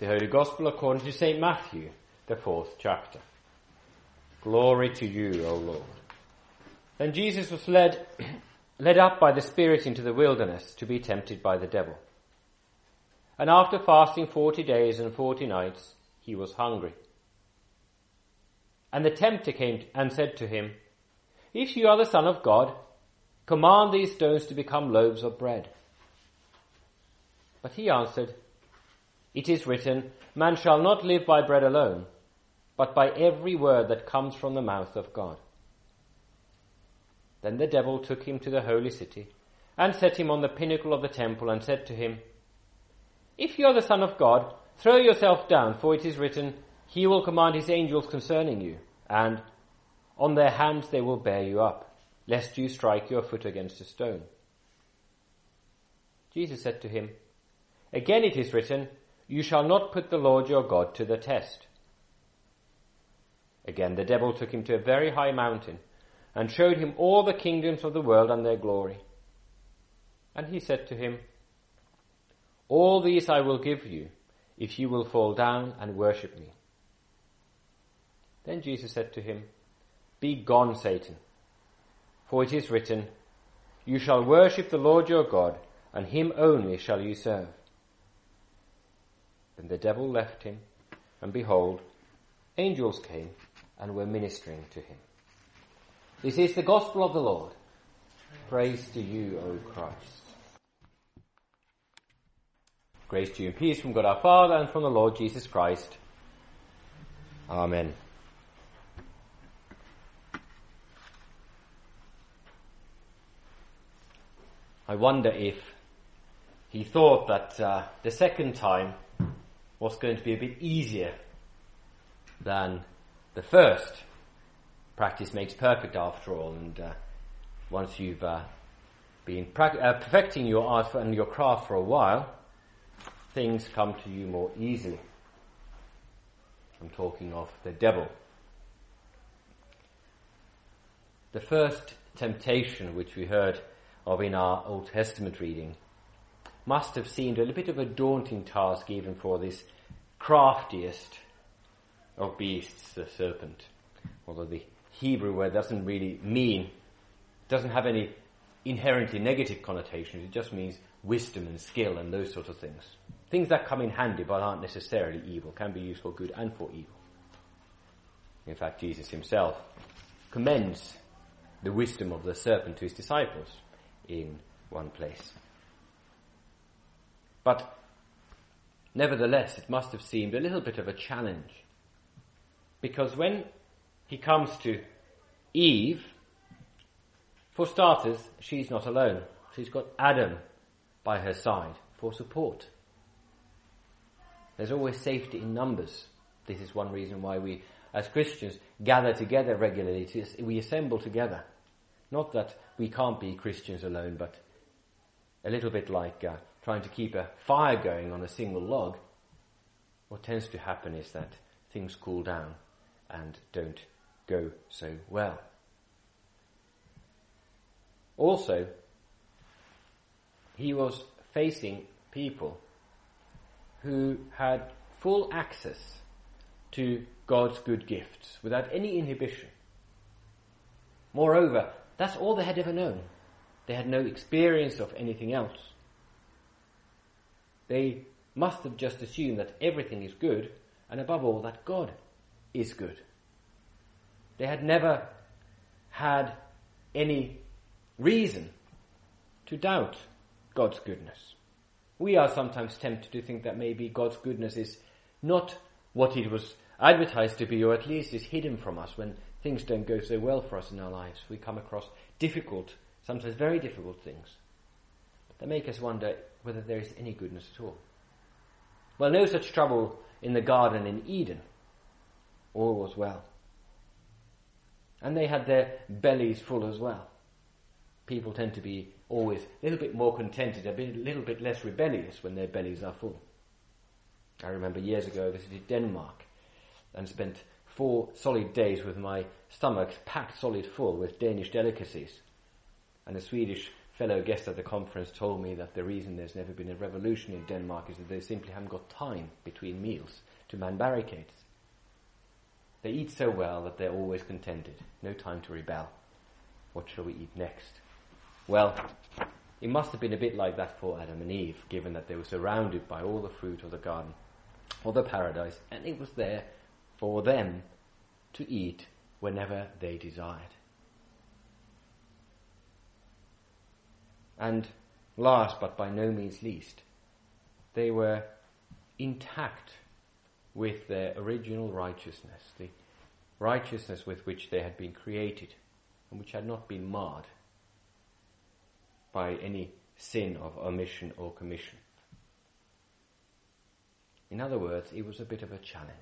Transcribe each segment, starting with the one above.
The Holy Gospel according to St. Matthew, the 4th chapter. Glory to you, O Lord. Then Jesus was led up by the Spirit into the wilderness to be tempted by the devil. And after fasting 40 days and 40 nights, he was hungry. And the tempter came and said to him, "If you are the Son of God, command these stones to become loaves of bread." But he answered, "It is written, man shall not live by bread alone, but by every word that comes from the mouth of God." Then the devil took him to the holy city and set him on the pinnacle of the temple and said to him, "If you are the Son of God, throw yourself down, for it is written, he will command his angels concerning you, and on their hands they will bear you up, lest you strike your foot against a stone." Jesus said to him, "Again it is written, you shall not put the Lord your God to the test." Again the devil took him to a very high mountain and showed him all the kingdoms of the world and their glory. And he said to him, "All these I will give you, if you will fall down and worship me." Then Jesus said to him, "Be gone, Satan, for it is written, you shall worship the Lord your God, and him only shall you serve." Then the devil left him, and behold, angels came and were ministering to him. This is the gospel of the Lord. Praise to you, O Christ. Grace to you and peace from God our Father and from the Lord Jesus Christ. Amen. I wonder if he thought that the second time was going to be a bit easier than the first. Practice makes perfect after all, and once you've been perfecting your art and your craft for a while, things come to you more easily. I'm talking of the devil. The first temptation which we heard of in our Old Testament reading must have seemed a little bit of a daunting task even for this craftiest of beasts, the serpent. Although the Hebrew word doesn't have any inherently negative connotations. It just means wisdom and skill and those sort of things. Things that come in handy but aren't necessarily evil, can be used for good and for evil. In fact, Jesus himself commends the wisdom of the serpent to his disciples in one place. But nevertheless, it must have seemed a little bit of a challenge, because when he comes to Eve, for starters, she's not alone. She's got Adam by her side for support. There's always safety in numbers. This is one reason why we, as Christians, gather together regularly. We assemble together. Not that we can't be Christians alone, but a little bit like trying to keep a fire going on a single log. What tends to happen is that things cool down and don't go so well. Also, he was facing people who had full access to God's good gifts without any inhibition. Moreover, that's all they had ever known. They had no experience of anything else. They must have just assumed that everything is good, and above all, that God is good. They had never had any reason to doubt God's goodness. We are sometimes tempted to think that maybe God's goodness is not what it was advertised to be, or at least is hidden from us when things don't go so well for us in our lives. We come across difficult, sometimes very difficult things that make us wonder whether there is any goodness at all. Well, no such trouble in the garden in Eden. All was well. And they had their bellies full as well. People tend to be always a little bit more contented, a little bit less rebellious when their bellies are full. I remember years ago I visited Denmark and spent 4 solid days with my stomach packed solid full with Danish delicacies. And a Swedish fellow guest at the conference told me that the reason there's never been a revolution in Denmark is that they simply haven't got time between meals to man barricades. They eat so well that they're always contented. No time to rebel. What shall we eat next? Well, it must have been a bit like that for Adam and Eve, given that they were surrounded by all the fruit of the garden, or the paradise, and it was there for them to eat whenever they desired. And last, but by no means least, they were intact with their original righteousness, the righteousness with which they had been created and which had not been marred by any sin of omission or commission. In other words, it was a bit of a challenge.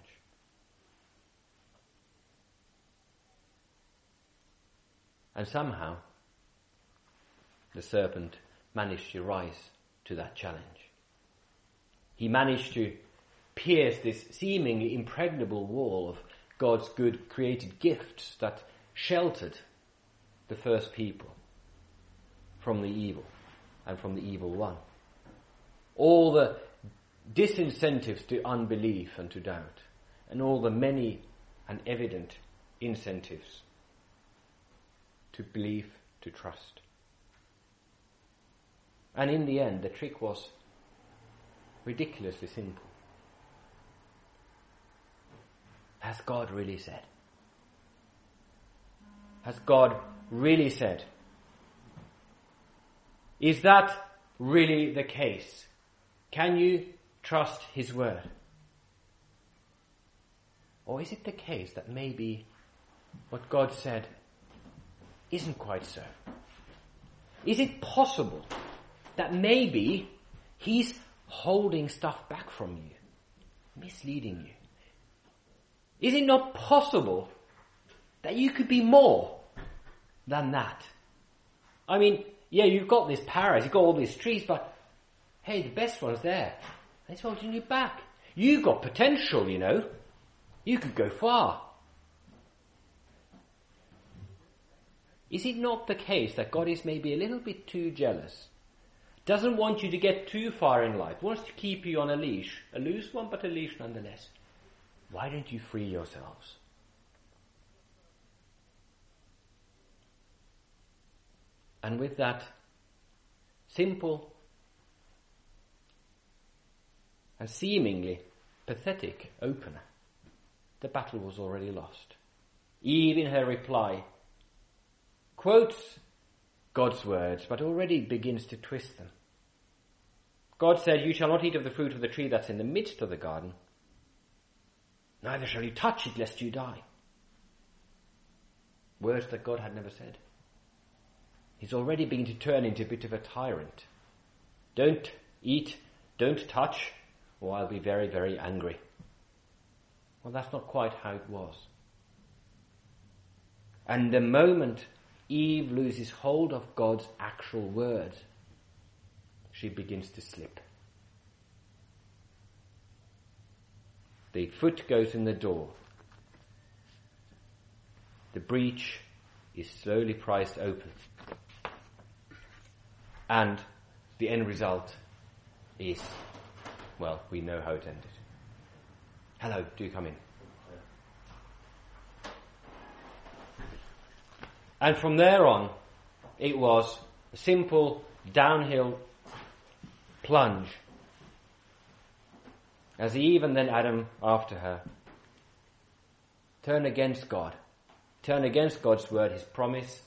And somehow, the serpent managed to rise to that challenge. He managed to pierce this seemingly impregnable wall of God's good created gifts that sheltered the first people from the evil and from the evil one. All the disincentives to unbelief and to doubt, and all the many and evident incentives to believe, to trust. And in the end, the trick was ridiculously simple. Has God really said? Has God really said? Is that really the case? Can you trust His word? Or is it the case that maybe what God said isn't quite so? Is it possible that maybe He's holding stuff back from you, misleading you? Is it not possible that you could be more than that? I mean, yeah, you've got this paradise, you've got all these trees, but hey, the best one's there. And it's holding you back. You've got potential, you know. You could go far. Is it not the case that God is maybe a little bit too jealous? Doesn't want you to get too far in life. Wants to keep you on a leash. A loose one, but a leash nonetheless. Why don't you free yourselves? And with that simple and seemingly pathetic opener, the battle was already lost. Eve, in her reply, quotes God's words, but already begins to twist them. God said, "You shall not eat of the fruit of the tree that's in the midst of the garden, neither shall you touch it, lest you die." Words that God had never said. He's already beginning to turn into a bit of a tyrant. Don't eat, don't touch, or I'll be very, very angry. Well, that's not quite how it was. And the moment Eve loses hold of God's actual word, she begins to slip. The foot goes in the door. The breach is slowly prized open. And the end result is, well, we know how it ended. Hello, do come in. And from there on, it was a simple downhill plunge. As Eve and then Adam after her turn against God, turn against God's word, His promise,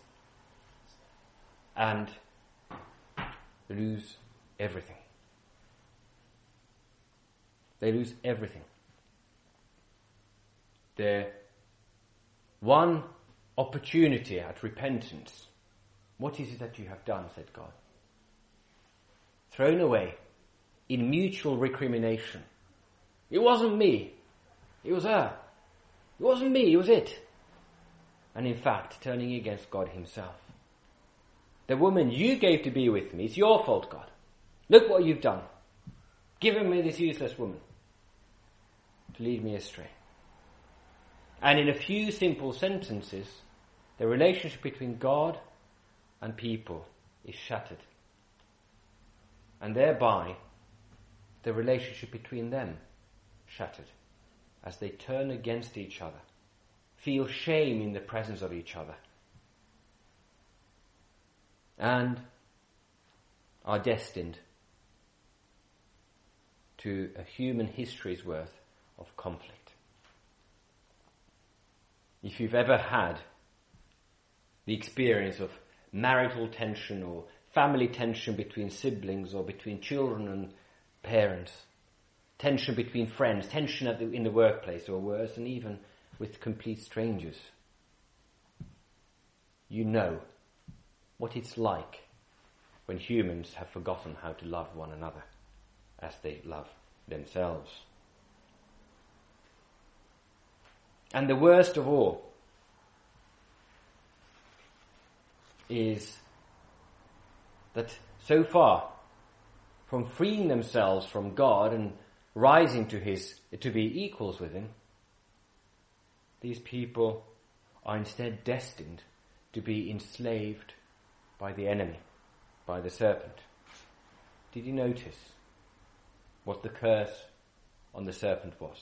and lose everything. They lose everything. Their one opportunity at repentance. What is it that you have done, said God? Thrown away in mutual recrimination. It wasn't me. It was her. It wasn't me. It was it. And in fact, turning against God Himself. The woman you gave to be with me, it's your fault, God. Look what you've done. Given me this useless woman to lead me astray. And in a few simple sentences, the relationship between God and people is shattered. And thereby, the relationship between them shattered as they turn against each other, feel shame in the presence of each other, and are destined to a human history's worth of conflict. If you've ever had the experience of marital tension or family tension between siblings or between children and parents, tension between friends, tension in the workplace or worse, and even with complete strangers, you know what it's like when humans have forgotten how to love one another as they love themselves. And the worst of all is that so far from freeing themselves from God and rising to be equals with Him, these people are instead destined to be enslaved by the enemy, by the serpent. Did you notice what the curse on the serpent was?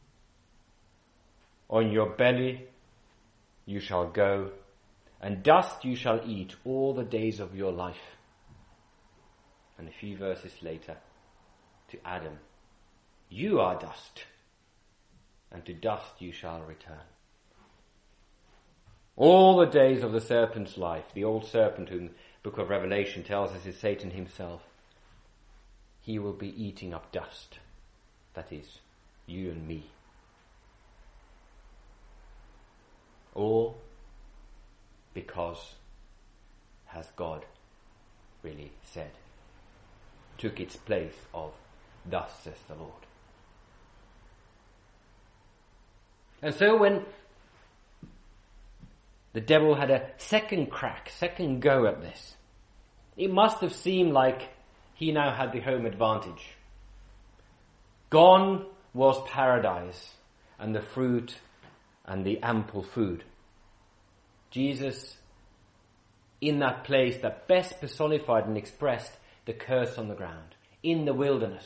On your belly you shall go, and dust you shall eat all the days of your life. And a few verses later, to Adam, you are dust, and to dust you shall return. All the days of the serpent's life, the old serpent whom the book of Revelation tells us is Satan himself, he will be eating up dust. That is, you and me. All because, has God really said, took its place of thus says the Lord. And so when the devil had a second go at this, it must have seemed like he now had the home advantage. Gone was paradise and the fruit and the ample food. Jesus, in that place that best personified and expressed the curse on the ground, in the wilderness.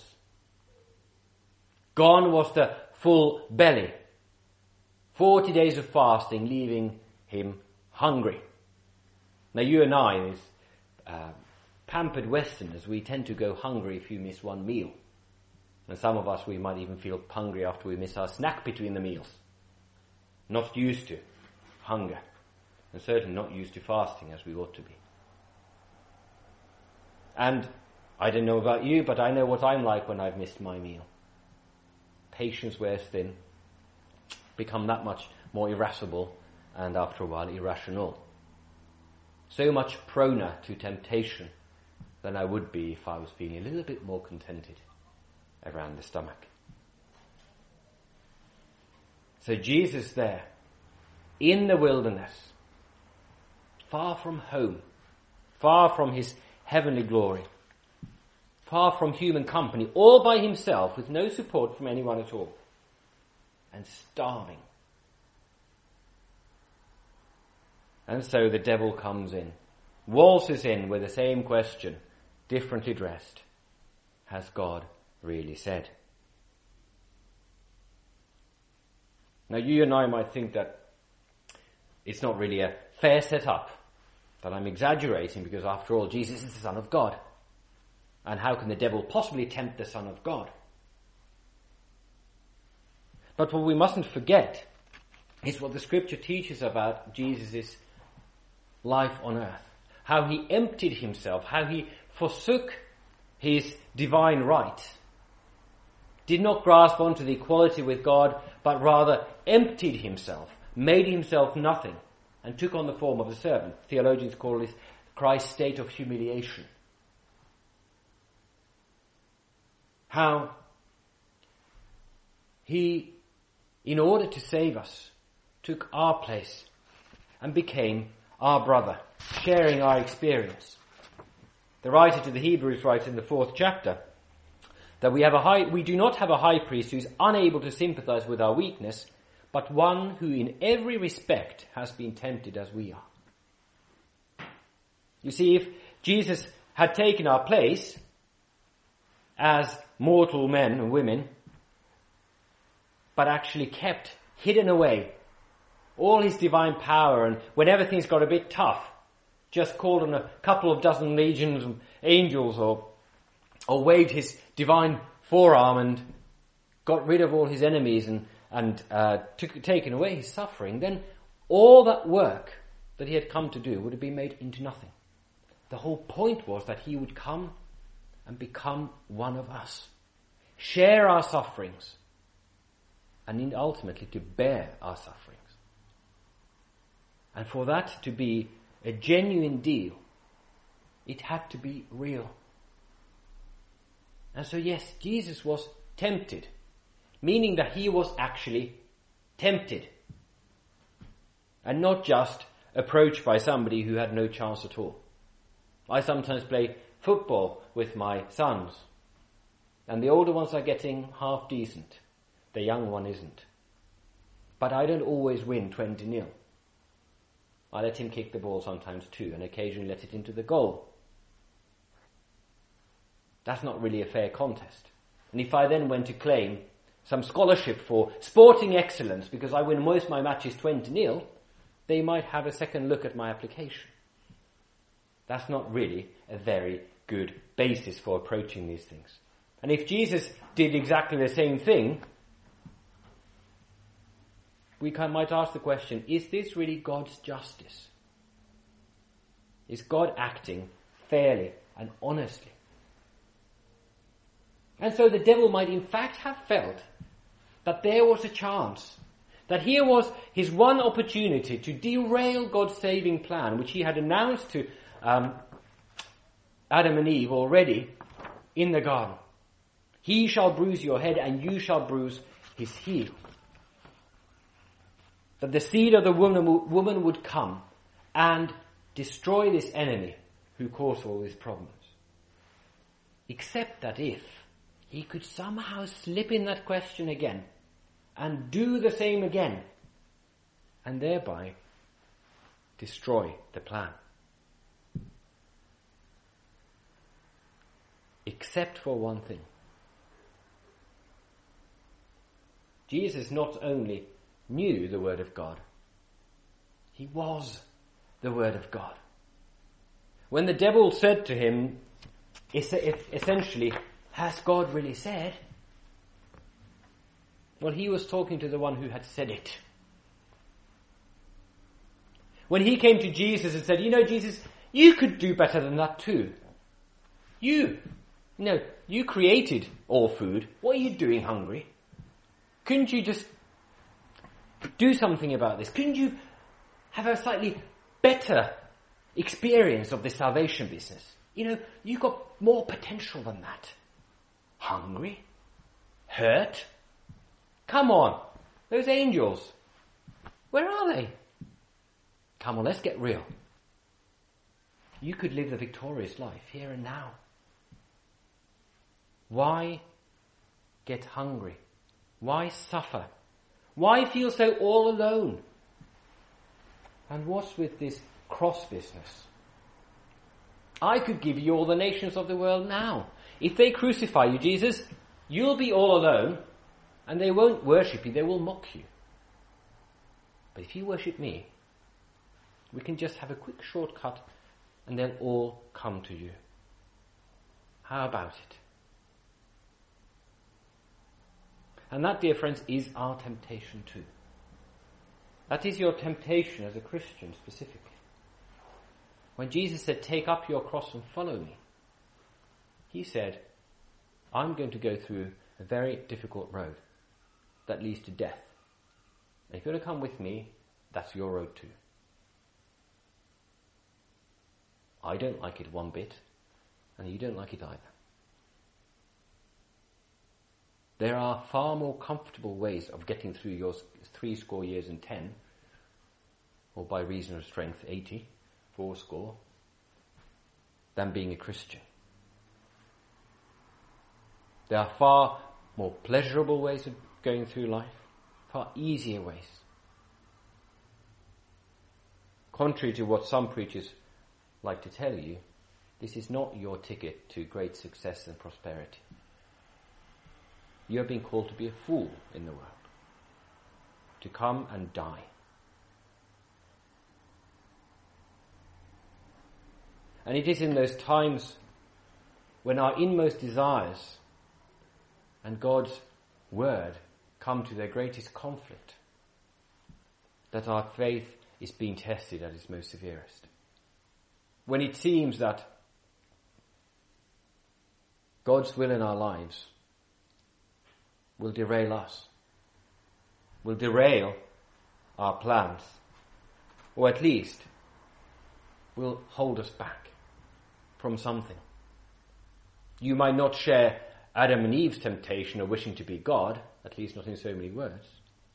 Gone was the full belly. 40 days of fasting, leaving him hungry. Now you and I, as pampered Westerners, we tend to go hungry if you miss one meal. And some of us, we might even feel hungry after we miss our snack between the meals. Not used to hunger. And certainly not used to fasting as we ought to be. And I don't know about you, but I know what I'm like when I've missed my meal. Patience wears thin, become that much more irascible, and after a while irrational. So much proner to temptation than I would be if I was feeling a little bit more contented around the stomach. So Jesus there, in the wilderness, far from home, far from his heavenly glory, far from human company, all by himself, with no support from anyone at all, and starving. And so the devil comes in, waltzes in with the same question, differently dressed. Has God really said? Now you and I might think that it's not really a fair setup, that I'm exaggerating, because after all, Jesus is the Son of God. And how can the devil possibly tempt the Son of God? But what we mustn't forget is what the Scripture teaches about Jesus' life on earth. How he emptied himself, how he forsook his divine right, did not grasp onto the equality with God, but rather emptied himself, made himself nothing, and took on the form of a servant. Theologians call this Christ's state of humiliation. How he, in order to save us, took our place and became our brother, sharing our experience. The writer to the Hebrews writes in the 4th chapter that we do not have a high priest who is unable to sympathize with our weakness, but one who in every respect has been tempted as we are. You see, if Jesus had taken our place as mortal men and women, but actually kept hidden away all his divine power, and when everything's got a bit tough, just called on a couple of dozen legions of angels or waved his divine forearm and got rid of all his enemies and taken away his suffering, then all that work that he had come to do would have been made into nothing. The whole point was that he would come and become one of us, share our sufferings, and ultimately to bear our sufferings. And for that to be a genuine deal, it had to be real. And so yes, Jesus was tempted, meaning that he was actually tempted, and not just approached by somebody who had no chance at all. I sometimes play football with my sons, and the older ones are getting half decent. The young one isn't. But I don't always win 20-0. I let him kick the ball sometimes too, and occasionally let it into the goal. That's not really a fair contest. And if I then went to claim some scholarship for sporting excellence because I win most of my matches 20-0, they might have a second look at my application. That's not really a very good basis for approaching these things. And if Jesus did exactly the same thing, we might ask the question, is this really God's justice? Is God acting fairly and honestly? And so the devil might in fact have felt that there was a chance, that here was his one opportunity to derail God's saving plan, which he had announced to Adam and Eve already in the garden. He shall bruise your head and you shall bruise his heel. That the seed of the woman would come and destroy this enemy who caused all these problems. Except that if he could somehow slip in that question again and do the same again, and thereby destroy the plan. Except for one thing. Jesus not only knew the Word of God, he was the Word of God. When the devil said to him, essentially, has God really said? Well, he was talking to the one who had said it. When he came to Jesus and said, Jesus, you could do better than that too. You created all food. What are you doing hungry? Couldn't you just do something about this? Couldn't you have a slightly better experience of this salvation business? You've got more potential than that. Hungry? Hurt? Come on. Those angels. Where are they? Come on, let's get real. You could live the victorious life here and now. Why get hungry? Why suffer? Why feel so all alone? And what's with this cross business? I could give you all the nations of the world now. If they crucify you, Jesus, you'll be all alone, and they won't worship you, they will mock you. But if you worship me, we can just have a quick shortcut, and they'll all come to you. How about it? And that, dear friends, is our temptation too. That is your temptation as a Christian specifically. When Jesus said, take up your cross and follow me, he said, I'm going to go through a very difficult road that leads to death. And if you want to come with me, that's your road too. I don't like it one bit, and you don't like it either. There are far more comfortable ways of getting through your 70 years and 10, or by reason of strength 80, 80, than being a Christian. There are far more pleasurable ways of going through life, far easier ways. Contrary to what some preachers like to tell you, This is not your ticket to great success and prosperity. You have been called to be a fool in the world, to come and die. And it is in those times when our inmost desires and God's word come to their greatest conflict that our faith is being tested at its most severest. When it seems that God's will in our lives will derail us, will derail our plans, or at least will hold us back from something. You might not share Adam and Eve's temptation of wishing to be God, at least not in so many words.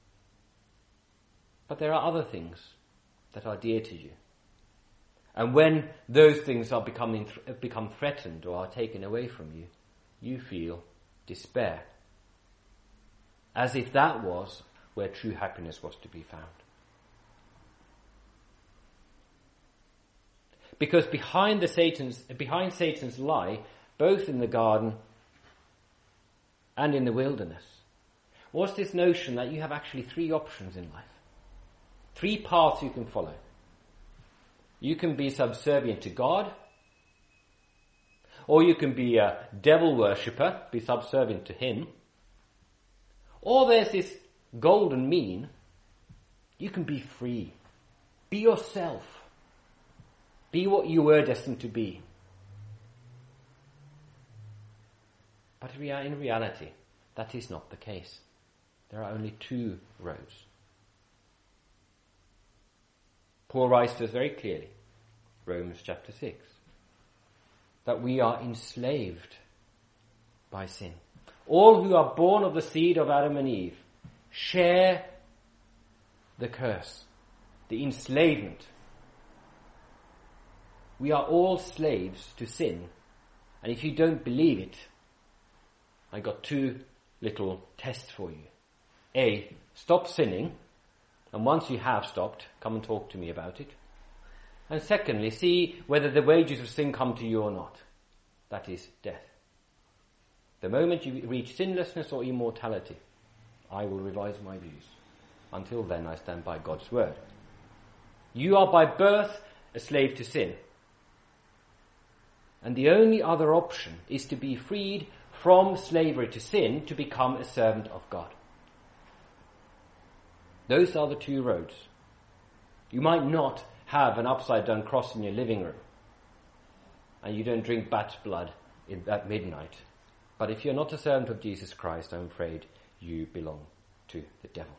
But there are other things that are dear to you. And when those things are become threatened or are taken away from you, you feel despair. As if that was where true happiness was to be found. Because behind Satan's lie, both in the garden and in the wilderness, was this notion that you have actually three options in life. Three paths you can follow. You can be subservient to God, or you can be a devil worshipper, be subservient to him, or there's this golden mean, you can be free. Be yourself. Be what you were destined to be. But in reality, that is not the case. There are only two roads. Paul writes to us very clearly, Romans chapter 6, that we are enslaved by sin. All who are born of the seed of Adam and Eve share the curse, the enslavement. We are all slaves to sin. And if you don't believe it, I got two little tests for you. A, stop sinning. And once you have stopped, come and talk to me about it. And secondly, see whether the wages of sin come to you or not. That is death. The moment you reach sinlessness or immortality, I will revise my views. Until then, I stand by God's word. You are by birth a slave to sin. And the only other option is to be freed from slavery to sin to become a servant of God. Those are the two roads. You might not have an upside-down cross in your living room, and you don't drink bat's blood at midnight. But if you're not a servant of Jesus Christ, I'm afraid you belong to the devil.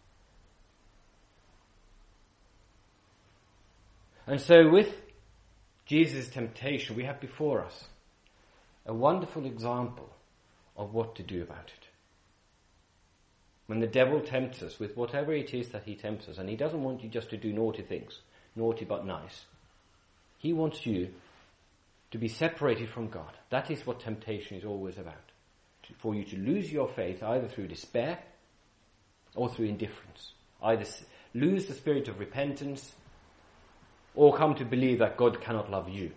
And so with Jesus' temptation, we have before us a wonderful example of what to do about it. When the devil tempts us with whatever it is that he tempts us, and he doesn't want you just to do naughty things, naughty but nice. He wants you to be separated from God. That is what temptation is always about. For you to lose your faith either through despair or through indifference. Either lose the spirit of repentance or come to believe that God cannot love you.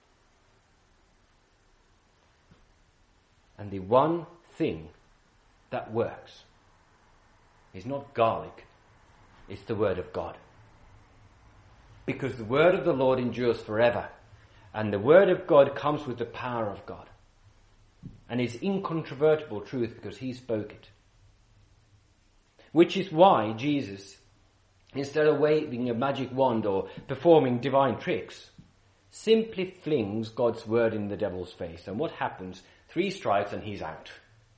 And the one thing that works is not garlic, it's the word of God. Because the word of the Lord endures forever. And the word of God comes with the power of God. And is incontrovertible truth because he spoke it. Which is why Jesus, instead of waving a magic wand or performing divine tricks, simply flings God's word in the devil's face. And what happens? 3 strikes and he's out.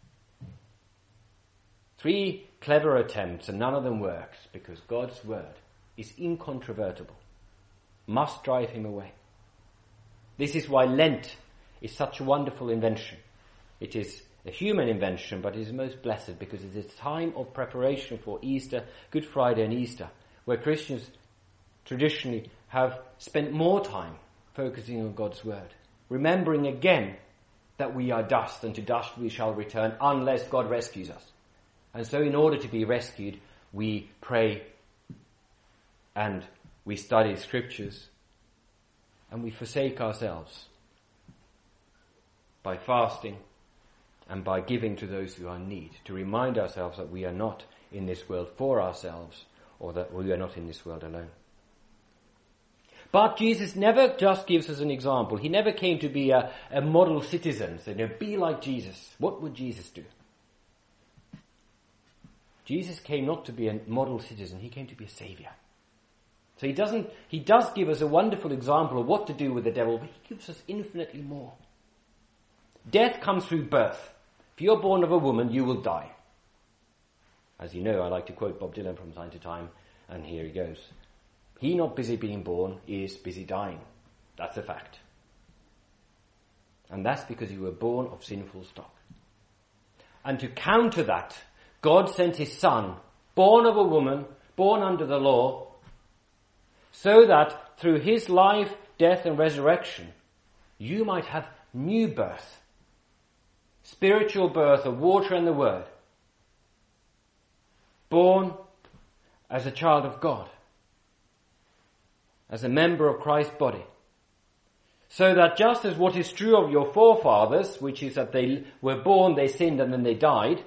3 clever attempts and none of them works because God's word is incontrovertible. Must drive him away. This is why Lent is such a wonderful invention. It is a human invention, but it is most blessed because it is a time of preparation for Easter, Good Friday and Easter, where Christians traditionally have spent more time focusing on God's word, remembering again that we are dust and to dust we shall return unless God rescues us. And so in order to be rescued, we pray and we study scriptures and we forsake ourselves by fasting, and by giving to those who are in need, to remind ourselves that we are not in this world for ourselves, or that we are not in this world alone. But Jesus never just gives us an example. He never came to be a model citizen, saying, be like Jesus. What would Jesus do? Jesus came not to be a model citizen, he came to be a saviour. So he does give us a wonderful example of what to do with the devil, but he gives us infinitely more. Death comes through birth. If you're born of a woman, you will die. As you know, I like to quote Bob Dylan from time to time, and here he goes. He not busy being born is busy dying. That's a fact. And that's because you were born of sinful stock. And to counter that, God sent his Son, born of a woman, born under the law, so that through his life, death and resurrection, you might have new birth. Spiritual birth of water and the word. Born as a child of God. As a member of Christ's body. So that just as what is true of your forefathers, which is that they were born, they sinned, and then they died,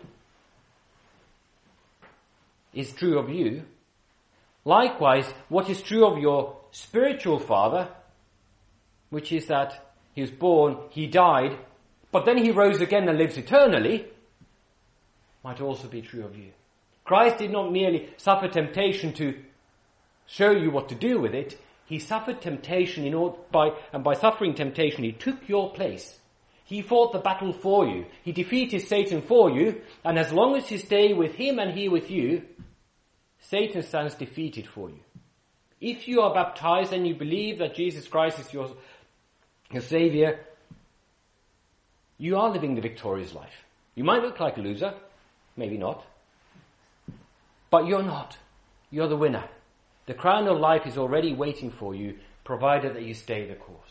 is true of you, likewise, what is true of your spiritual father, which is that he was born, he died, but then he rose again and lives eternally, might also be true of you. Christ did not merely suffer temptation to show you what to do with it. He suffered temptation by suffering temptation, he took your place. He fought the battle for you. He defeated Satan for you. And as long as you stay with him and he with you, Satan stands defeated for you. If you are baptized and you believe that Jesus Christ is your Saviour, you are living the victorious life. You might look like a loser, maybe not. But you're not. You're the winner. The crown of life is already waiting for you, provided that you stay the course.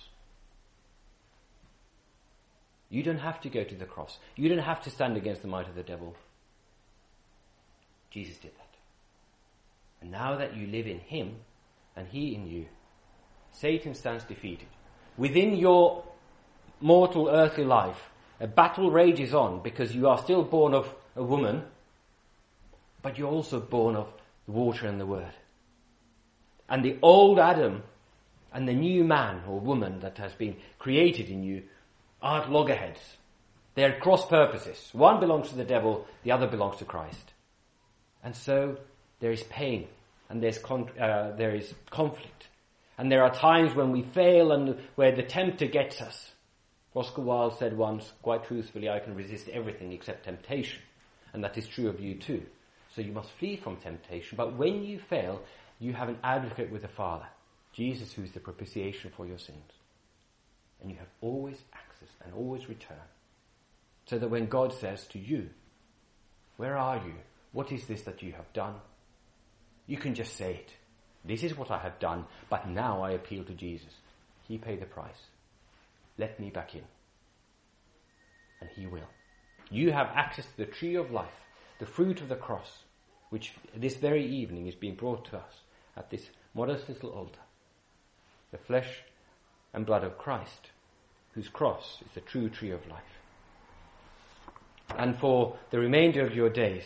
You don't have to go to the cross. You don't have to stand against the might of the devil. Jesus did that. And now that you live in him, and he in you, Satan stands defeated. Within your mortal earthly life, a battle rages on because you are still born of a woman, but you're also born of the water and the word. And the old Adam and the new man or woman that has been created in you are at loggerheads. They are at cross purposes. One belongs to the devil, the other belongs to Christ. And so there is pain and there is conflict. And there are times when we fail and where the tempter gets us. Oscar Wilde said once, quite truthfully, I can resist everything except temptation. And that is true of you too. So you must flee from temptation. But when you fail, you have an advocate with the Father, Jesus, who is the propitiation for your sins. And you have always access and always return. So that when God says to you, where are you? What is this that you have done? You can just say it. This is what I have done, but now I appeal to Jesus. He paid the price. Let me back in. And he will. You have access to the tree of life, the fruit of the cross, which this very evening is being brought to us at this modest little altar. The flesh and blood of Christ, whose cross is the true tree of life. And for the remainder of your days,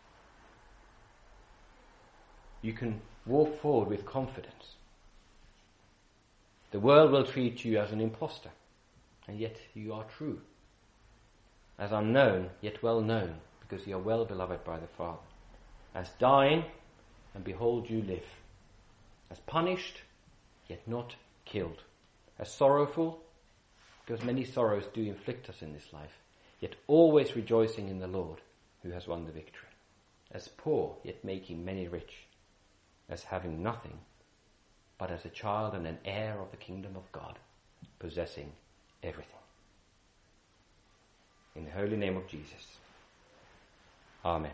you can walk forward with confidence. The world will treat you as an impostor, and yet you are true. As unknown, yet well known, because you are well beloved by the Father. As dying, and behold you live. As punished, yet not killed. As sorrowful, because many sorrows do inflict us in this life, yet always rejoicing in the Lord, who has won the victory. As poor, yet making many rich. As having nothing, but as a child and an heir of the kingdom of God, possessing everything. In the holy name of Jesus. Amen.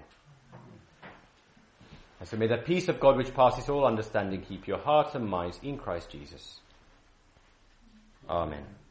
And so may the peace of God which passes all understanding keep your hearts and minds in Christ Jesus. Amen.